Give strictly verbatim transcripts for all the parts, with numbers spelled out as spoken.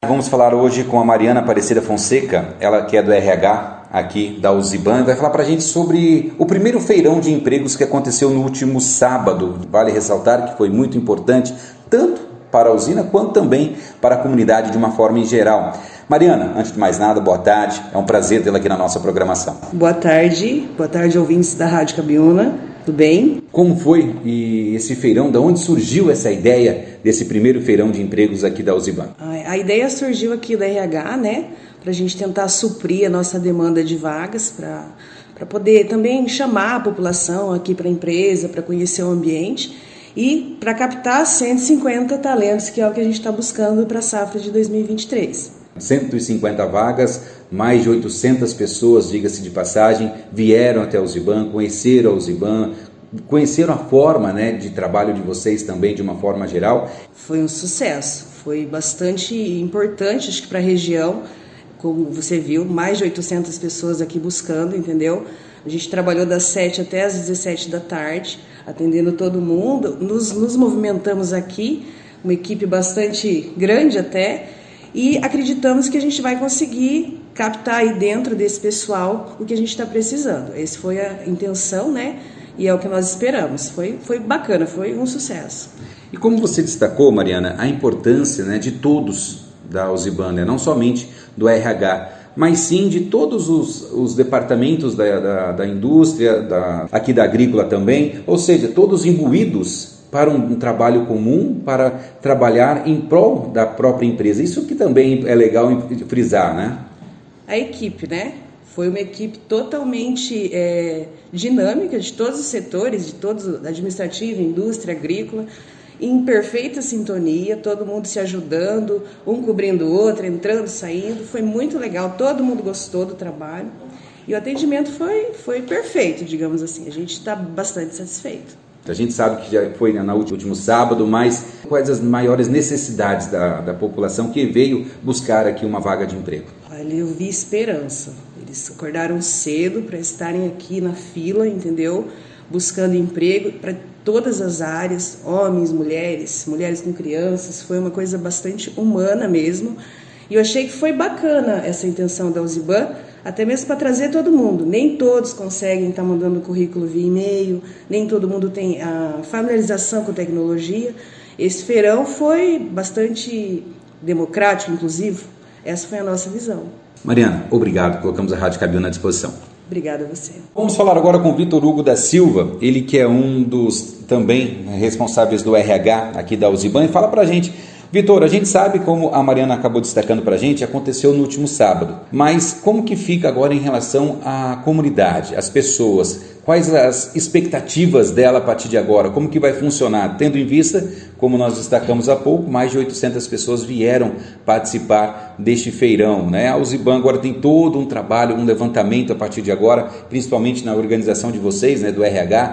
Vamos falar hoje com a Mariana Aparecida Fonseca, ela que é do R H aqui da Uziban, vai falar para a gente sobre o primeiro feirão de empregos que aconteceu no último sábado. Vale ressaltar que foi muito importante, tanto para a usina quanto também para a comunidade de uma forma em geral. Mariana, antes de mais nada, boa tarde, é um prazer tê-la aqui na nossa programação. Boa tarde, boa tarde ouvintes da Rádio Cabiúna, tudo bem? Como foi e esse feirão, de onde surgiu essa ideia desse primeiro feirão de empregos aqui da Uziban? A, a ideia surgiu aqui da R H, né, para a gente tentar suprir a nossa demanda de vagas, para para poder também chamar a população aqui para a empresa, para conhecer o ambiente e para captar cento e cinquenta talentos, que é o que a gente está buscando para a safra de dois mil e vinte e três. cento e cinquenta vagas, mais de oitocentas pessoas, diga-se de passagem, vieram até a Uziban, conheceram a Uziban, conheceram a forma, né, de trabalho de vocês também, de uma forma geral. Foi um sucesso, foi bastante importante, acho que para a região, como você viu, mais de oitocentas pessoas aqui buscando, entendeu? A gente trabalhou das sete até as dezessete da tarde, atendendo todo mundo, nos, nos movimentamos aqui, uma equipe bastante grande até, e acreditamos que a gente vai conseguir captar aí dentro desse pessoal o que a gente está precisando. Essa foi a intenção, né? E é o que nós esperamos. Foi, foi bacana, foi um sucesso. E como você destacou, Mariana, a importância, né, de todos da Uziban, né, não somente do R H, mas sim de todos os, os departamentos da, da, da indústria, da, aqui da agrícola também, ou seja, todos imbuídos para um, um trabalho comum, para trabalhar em prol da própria empresa. Isso que também é legal frisar, né? A equipe, né? Foi uma equipe totalmente é, dinâmica de todos os setores, de todos, administrativo, indústria, agrícola, em perfeita sintonia, todo mundo se ajudando, um cobrindo o outro, entrando, saindo. Foi muito legal, todo mundo gostou do trabalho. E o atendimento foi, foi perfeito, digamos assim. A gente está bastante satisfeito. A gente sabe que já foi no último sábado, mas quais as maiores necessidades da, da população que veio buscar aqui uma vaga de emprego? Olha, eu vi esperança. Eles acordaram cedo para estarem aqui na fila, entendeu? Buscando emprego para todas as áreas, homens, mulheres, mulheres com crianças. Foi uma coisa bastante humana mesmo. E eu achei que foi bacana essa intenção da Uziban, até mesmo para trazer todo mundo. Nem todos conseguem estar mandando currículo via e-mail, nem todo mundo tem a familiarização com tecnologia. Esse feirão foi bastante democrático, inclusive. Essa foi a nossa visão. Mariana, obrigado. Colocamos a Rádio Cabiúna à disposição. Obrigada a você. Vamos falar agora com o Vitor Hugo da Silva, ele que é um dos também responsáveis do R H aqui da Uziban. E fala pra gente, Vitor, a gente sabe, como a Mariana acabou destacando para a gente, aconteceu no último sábado, mas como que fica agora em relação à comunidade, às pessoas? Quais as expectativas dela a partir de agora? Como que vai funcionar? Tendo em vista, como nós destacamos há pouco, mais de oitocentas pessoas vieram participar deste feirão, né? A Uziban agora tem todo um trabalho, um levantamento a partir de agora, principalmente na organização de vocês, né, do R H,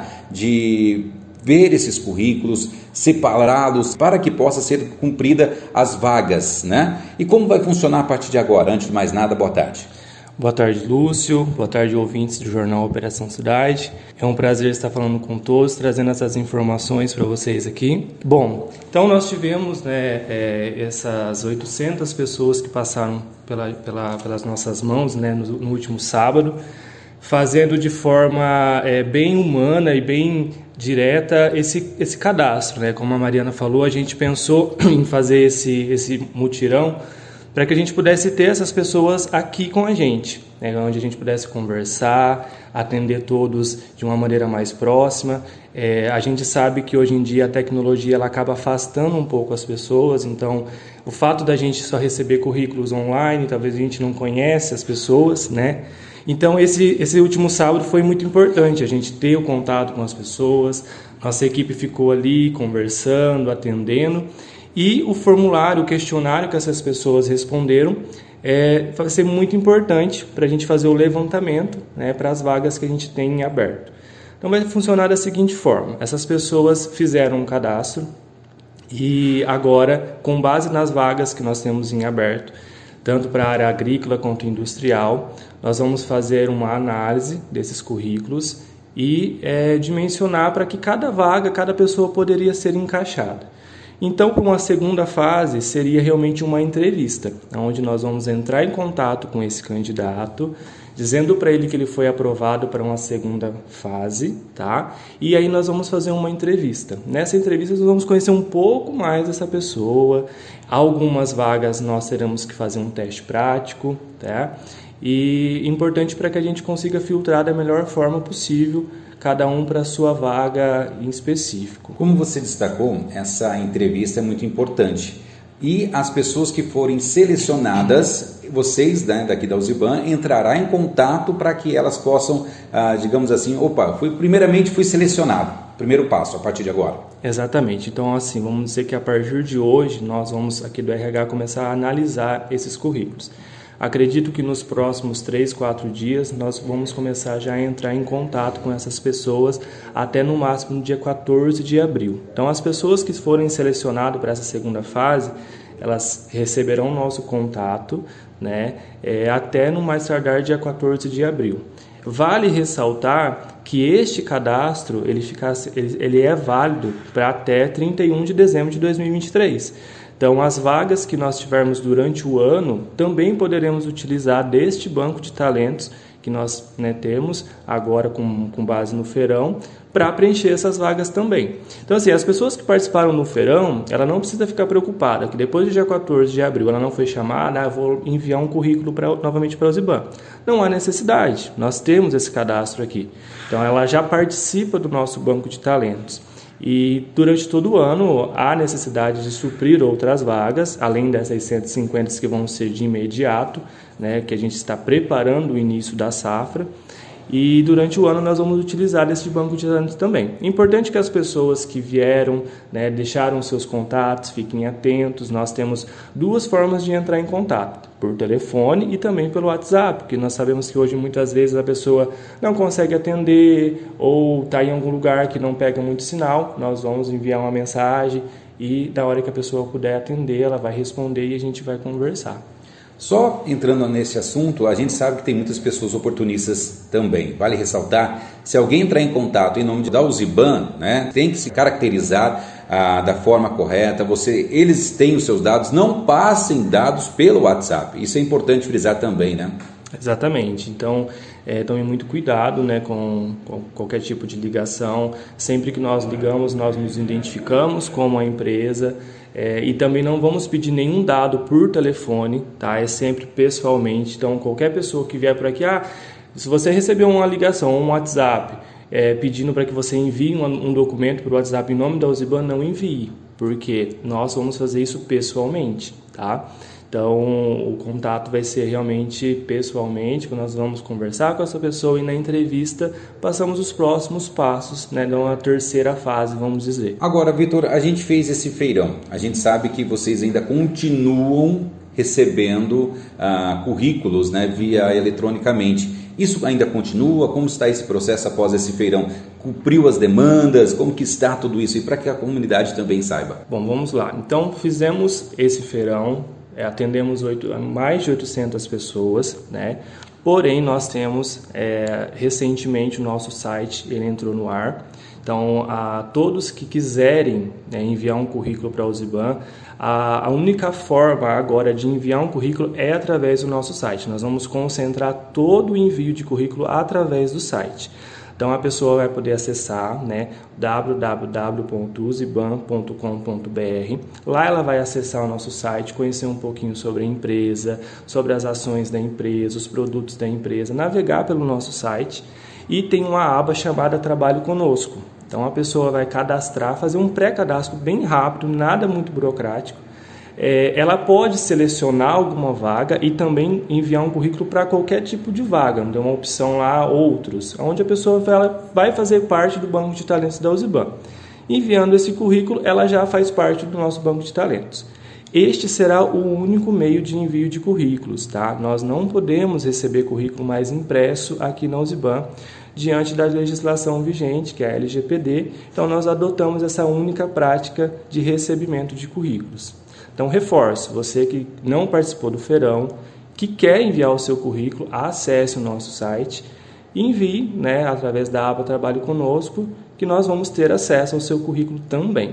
de ver esses currículos, separá-los para que possa ser cumprida as vagas, né? E como vai funcionar a partir de agora? Antes de mais nada, boa tarde. Boa tarde, Lúcio. Boa tarde, ouvintes do Jornal Operação Cidade. É um prazer estar falando com todos, trazendo essas informações para vocês aqui. Bom, então nós tivemos, né, é, essas oitocentas pessoas que passaram pela, pela, pelas nossas mãos, né, no, no último sábado, fazendo de forma é, bem humana e bem direta esse, esse cadastro, né? Como a Mariana falou, a gente pensou em fazer esse, esse mutirão para que a gente pudesse ter essas pessoas aqui com a gente, né? Onde a gente pudesse conversar, atender todos de uma maneira mais próxima. É, a gente sabe que hoje em dia a tecnologia ela acaba afastando um pouco as pessoas, então o fato da gente só receber currículos online, talvez a gente não conhece as pessoas, né? Então, esse, esse último sábado foi muito importante, a gente ter o contato com as pessoas, nossa equipe ficou ali conversando, atendendo, e o formulário, o questionário que essas pessoas responderam é, vai ser muito importante para a gente fazer o levantamento, né, para as vagas que a gente tem em aberto. Então, vai funcionar da seguinte forma, essas pessoas fizeram um cadastro e agora, com base nas vagas que nós temos em aberto, tanto para a área agrícola quanto industrial, nós vamos fazer uma análise desses currículos e é, dimensionar para que cada vaga, cada pessoa poderia ser encaixada. Então, para uma segunda fase, seria realmente uma entrevista, onde nós vamos entrar em contato com esse candidato, dizendo para ele que ele foi aprovado para uma segunda fase, tá? E aí nós vamos fazer uma entrevista. Nessa entrevista nós vamos conhecer um pouco mais dessa pessoa. Algumas vagas nós teremos que fazer um teste prático, tá? E importante para que a gente consiga filtrar da melhor forma possível cada um para a sua vaga em específico. Como você destacou, essa entrevista é muito importante. E as pessoas que forem selecionadas, vocês, né, daqui da Uziban, entrará em contato para que elas possam, ah, digamos assim, opa, fui, primeiramente fui selecionado, primeiro passo a partir de agora. Exatamente, então assim, vamos dizer que a partir de hoje nós vamos aqui do R H começar a analisar esses currículos. Acredito que nos próximos três, quatro dias nós vamos começar já a entrar em contato com essas pessoas até no máximo no dia quatorze de abril. Então as pessoas que forem selecionadas para essa segunda fase, elas receberão nosso contato, né, é, até no mais tardar dia quatorze de abril. Vale ressaltar que este cadastro ele, ficasse, ele, ele é válido para até trinta e um de dezembro de dois mil e vinte e três. Então, as vagas que nós tivermos durante o ano, também poderemos utilizar deste banco de talentos que nós, né, temos agora com, com base no feirão, para preencher essas vagas também. Então, assim, as pessoas que participaram no feirão, ela não precisa ficar preocupada, que depois do dia quatorze de abril ela não foi chamada, ah, vou enviar um currículo pra, novamente para a Uziban. Não há necessidade, nós temos esse cadastro aqui. Então, ela já participa do nosso banco de talentos. E durante todo o ano há necessidade de suprir outras vagas, além dessas cento e cinquenta que vão ser de imediato, né, que a gente está preparando o início da safra. E durante o ano nós vamos utilizar esse banco de talentos também. É importante que as pessoas que vieram, né, deixaram seus contatos, fiquem atentos. Nós temos duas formas de entrar em contato, por telefone e também pelo WhatsApp, porque nós sabemos que hoje muitas vezes a pessoa não consegue atender ou está em algum lugar que não pega muito sinal. Nós vamos enviar uma mensagem e na hora que a pessoa puder atender, ela vai responder e a gente vai conversar. Só entrando nesse assunto, a gente sabe que tem muitas pessoas oportunistas também. Vale ressaltar, se alguém entrar em contato em nome da Uziban, né, tem que se caracterizar ah, da forma correta. Você, eles têm os seus dados, não passem dados pelo WhatsApp. Isso é importante frisar também, né? Exatamente. Então, é, tome muito cuidado, né, com, com qualquer tipo de ligação. Sempre que nós ligamos, nós nos identificamos como a empresa. É, e também não vamos pedir nenhum dado por telefone, tá? É sempre pessoalmente. Então, qualquer pessoa que vier por aqui, ah, se você recebeu uma ligação, um WhatsApp, é, pedindo para que você envie um, um documento para o WhatsApp em nome da Uziban, não envie, porque nós vamos fazer isso pessoalmente, tá? Então, o contato vai ser realmente pessoalmente, quando nós vamos conversar com essa pessoa e na entrevista passamos os próximos passos, né, numa terceira fase, vamos dizer. Agora, Vitor, a gente fez esse feirão, a gente sabe que vocês ainda continuam recebendo ah, currículos, né, via eletronicamente. Isso ainda continua? Como está esse processo após esse feirão? Cumpriu as demandas? Como que está tudo isso? E para que a comunidade também saiba. Bom, vamos lá. Então, fizemos esse feirão. É, atendemos oito, mais de oitocentas pessoas, né? Porém, nós temos é, recentemente o nosso site, ele entrou no ar. Então, a todos que quiserem, né, enviar um currículo para a Uziban, a, a única forma agora de enviar um currículo é através do nosso site. Nós vamos concentrar todo o envio de currículo através do site. Então, a pessoa vai poder acessar, né, w w w ponto uziban ponto com ponto b r. Lá ela vai acessar o nosso site, conhecer um pouquinho sobre a empresa, sobre as ações da empresa, os produtos da empresa, navegar pelo nosso site e tem uma aba chamada Trabalho Conosco. Então, a pessoa vai cadastrar, fazer um pré-cadastro bem rápido, nada muito burocrático. É, ela pode selecionar alguma vaga e também enviar um currículo para qualquer tipo de vaga. Tem uma opção lá, outros, onde a pessoa vai fazer parte do banco de talentos da Uziban. Enviando esse currículo, ela já faz parte do nosso banco de talentos. Este será o único meio de envio de currículos, tá? Nós não podemos receber currículo mais impresso aqui na Uziban, diante da legislação vigente, que é a L G P D. Então, nós adotamos essa única prática de recebimento de currículos. Então, reforço, você que não participou do feirão, que quer enviar o seu currículo, acesse o nosso site e envie, né, através da aba Trabalho Conosco, que nós vamos ter acesso ao seu currículo também.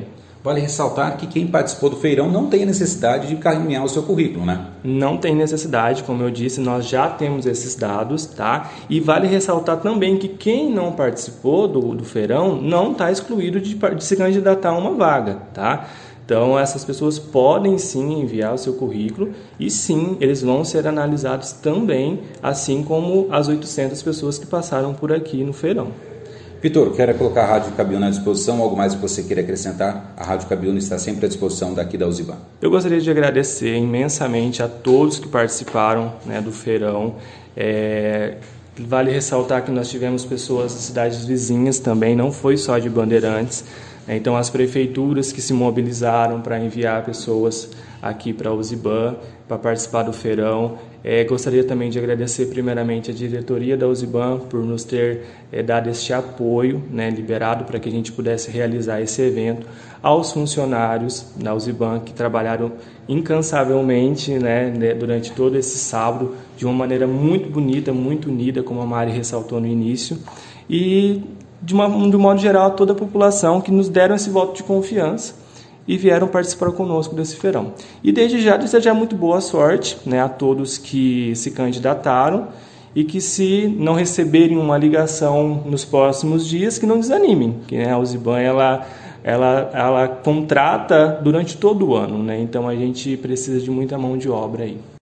Vale ressaltar que quem participou do feirão não tem a necessidade de encaminhar o seu currículo, né? Não tem necessidade, como eu disse, nós já temos esses dados, tá? E vale ressaltar também que quem não participou do, do feirão não está excluído de, de se candidatar a uma vaga, tá? Então, essas pessoas podem sim enviar o seu currículo e sim, eles vão ser analisados também, assim como as oitocentas pessoas que passaram por aqui no feirão. Vitor, quero colocar a Rádio Cabiúna à disposição, algo mais que você queira acrescentar? A Rádio Cabiúna está sempre à disposição daqui da Uziban. Eu gostaria de agradecer imensamente a todos que participaram, né, do feirão. É, vale ressaltar que nós tivemos pessoas de cidades vizinhas também, não foi só de Bandeirantes. Então, as prefeituras que se mobilizaram para enviar pessoas aqui para a Uziban, para participar do feirão. É, gostaria também de agradecer primeiramente a diretoria da Uziban por nos ter é, dado este apoio, né, liberado para que a gente pudesse realizar esse evento, aos funcionários da Uziban que trabalharam incansavelmente, né, durante todo esse sábado, de uma maneira muito bonita, muito unida, como a Mari ressaltou no início, e de, uma, de um modo geral a toda a população que nos deram esse voto de confiança e vieram participar conosco desse feirão. E desde já desejar muito boa sorte, né, a todos que se candidataram e que, se não receberem uma ligação nos próximos dias, que não desanimem, que, né, a Uziban ela, ela, ela contrata durante todo o ano, né, então a gente precisa de muita mão de obra aí.